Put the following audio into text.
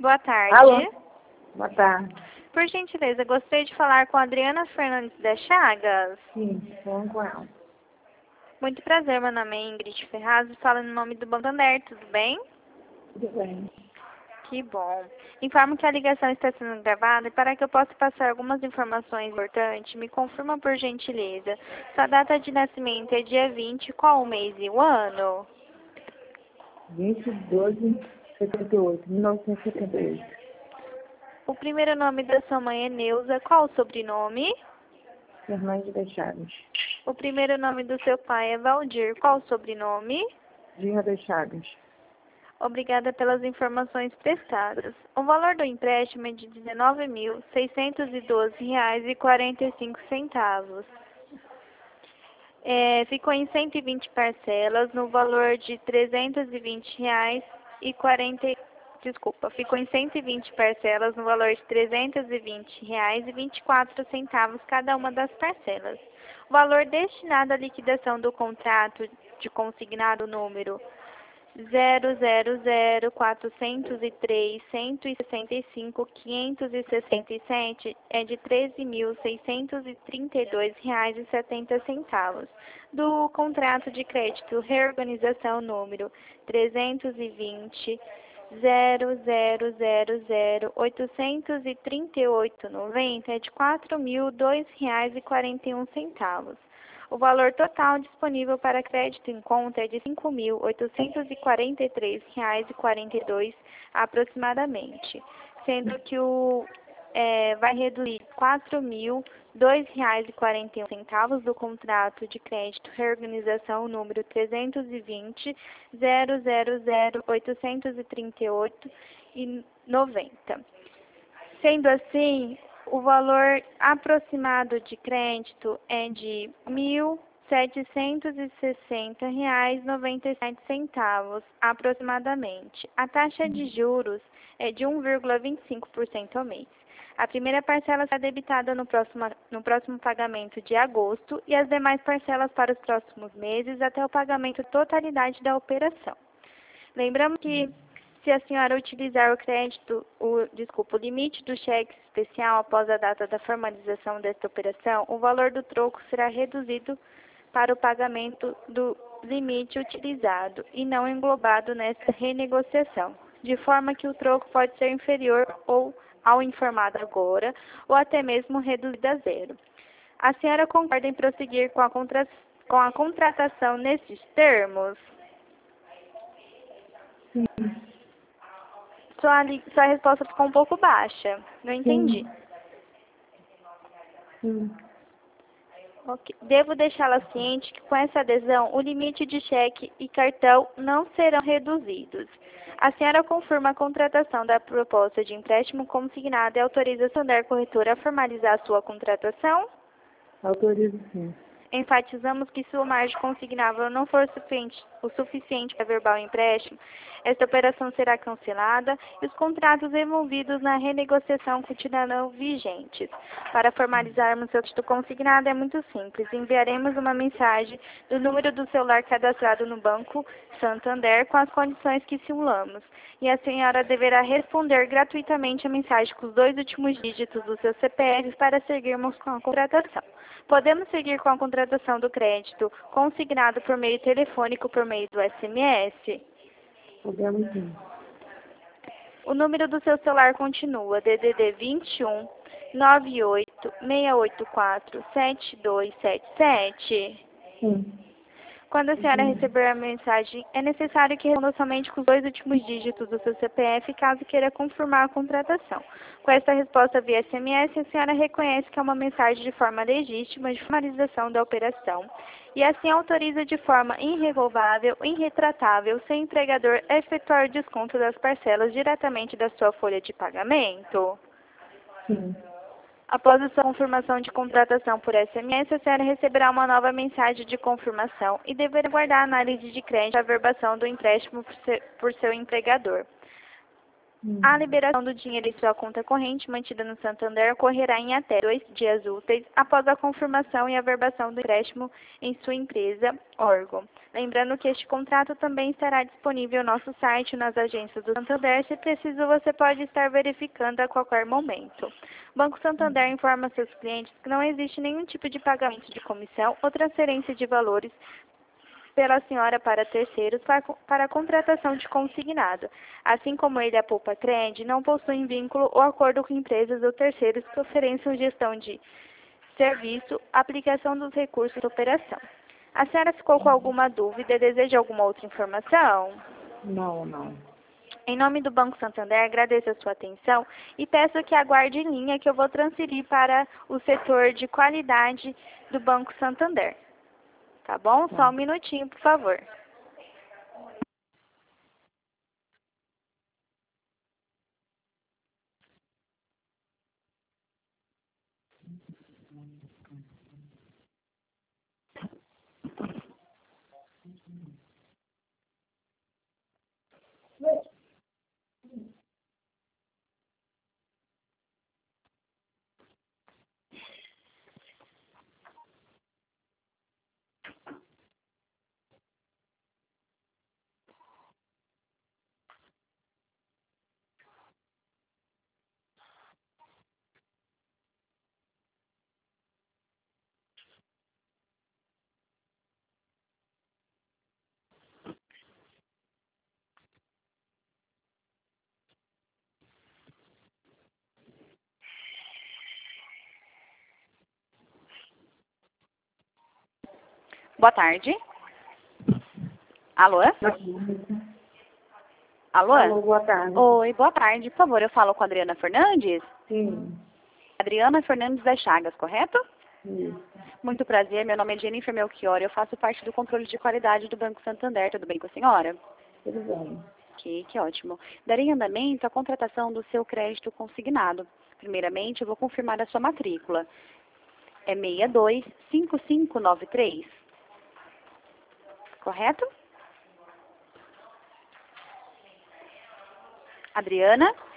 Boa tarde. Alô? Boa tarde. Por gentileza, gostaria de falar com a Adriana Fernandes das Chagas. Sim, vamos com ela. Muito prazer, meu nome é Ingrid Ferraz e falo no nome do Banco Santander, tudo bem? Tudo bem. Que bom. Informo que a ligação está sendo gravada e para que eu possa passar algumas informações importantes, me confirma por gentileza. Sua data de nascimento é dia 20, qual o mês e o ano? 20/12/78, 1978. O primeiro nome da sua mãe é Neuza, qual o sobrenome? Fernandes das Chagas. O primeiro nome do seu pai é Valdir, qual o sobrenome? Dinha das Chagas. Obrigada pelas informações prestadas. O valor do empréstimo é de R$ 19.612,45. Ficou em 120 parcelas no valor de R$ 320,40. Desculpa, ficou em 120 parcelas no valor de R$ 320,24 cada uma das parcelas. O valor destinado à liquidação do contrato de consignado número 000403103.165.567 é de R$ 13.632,70 do contrato de crédito reorganização número 320.0000838,90 é de R$ 4.002,41. O valor total disponível para crédito em conta é de R$ 5.843,42 aproximadamente, sendo que vai reduzir R$ 4.002,41 do contrato de crédito reorganização número 320.0000838,90. Sendo assim, o valor aproximado de crédito é de R$ 1.760,97 aproximadamente. A taxa de juros é de 1,25% ao mês. A primeira parcela será debitada no próximo pagamento de agosto e as demais parcelas para os próximos meses até o pagamento totalidade da operação. Lembramos que se a senhora utilizar o limite do cheque especial após a data da formalização desta operação, o valor do troco será reduzido para o pagamento do limite utilizado e não englobado nesta renegociação, de forma que o troco pode ser inferior ou ao informado agora, ou até mesmo reduzido a zero. A senhora concorda em prosseguir com a contratação nesses termos? Sim. Sua resposta ficou um pouco baixa. Não entendi. Sim. Okay. Devo deixá-la ciente que com essa adesão, o limite de cheque e cartão não serão reduzidos. A senhora confirma a contratação da proposta de empréstimo consignado e autoriza a Santander Corretora a formalizar a sua contratação? Autorizo, sim. Enfatizamos que se o margem consignável não for o suficiente para averbar o empréstimo, esta operação será cancelada e os contratos envolvidos na renegociação continuarão vigentes. Para formalizarmos o título consignado é muito simples. Enviaremos uma mensagem do número do celular cadastrado no Banco Santander com as condições que simulamos. E a senhora deverá responder gratuitamente a mensagem com os 2 últimos dígitos do seu CPF para seguirmos com a contratação. Podemos seguir com a contratação do crédito consignado por meio telefônico por meio do SMS? Podemos, sim. O número do seu celular continua DDD 21 98 684 7277. Sim. Quando a senhora receber a mensagem, é necessário que responda somente com os 2 últimos dígitos do seu CPF, caso queira confirmar a contratação. Com esta resposta via SMS, a senhora reconhece que é uma mensagem de forma legítima de formalização da operação e assim autoriza de forma irrevogável, irretratável, seu empregador a efetuar o desconto das parcelas diretamente da sua folha de pagamento. Sim. Após a sua confirmação de contratação por SMS, a senhora receberá uma nova mensagem de confirmação e deverá aguardar a análise de crédito e a averbação do empréstimo por seu empregador. A liberação do dinheiro em sua conta corrente mantida no Santander ocorrerá em até 2 dias úteis após a confirmação e averbação do empréstimo em sua empresa, órgão. Lembrando que este contrato também estará disponível no nosso site, nas agências do Santander. Se preciso, você pode estar verificando a qualquer momento. O Banco Santander informa seus clientes que não existe nenhum tipo de pagamento de comissão ou transferência de valores pela senhora para terceiros para a contratação de consignado. Assim como ele, a Poupa Cred, não possuem vínculo ou acordo com empresas ou terceiros que ofereçam gestão de serviço, aplicação dos recursos de operação. A senhora ficou com alguma dúvida e deseja alguma outra informação? Não, não. Em nome do Banco Santander, agradeço a sua atenção e peço que aguarde em linha que eu vou transferir para o setor de qualidade do Banco Santander. Tá bom? Só um minutinho, por favor. Boa tarde. Alô? Alô? Alô, boa tarde. Oi, boa tarde. Por favor, eu falo com a Adriana Fernandes? Sim. Adriana Fernandes das Chagas, correto? Isso. Muito prazer, meu nome é Jennifer Melchior, eu faço parte do controle de qualidade do Banco Santander. Tudo bem com a senhora? Tudo bem. Ok, que ótimo. Darei andamento à contratação do seu crédito consignado. Primeiramente, eu vou confirmar a sua matrícula. É 625593. Correto? Adriana?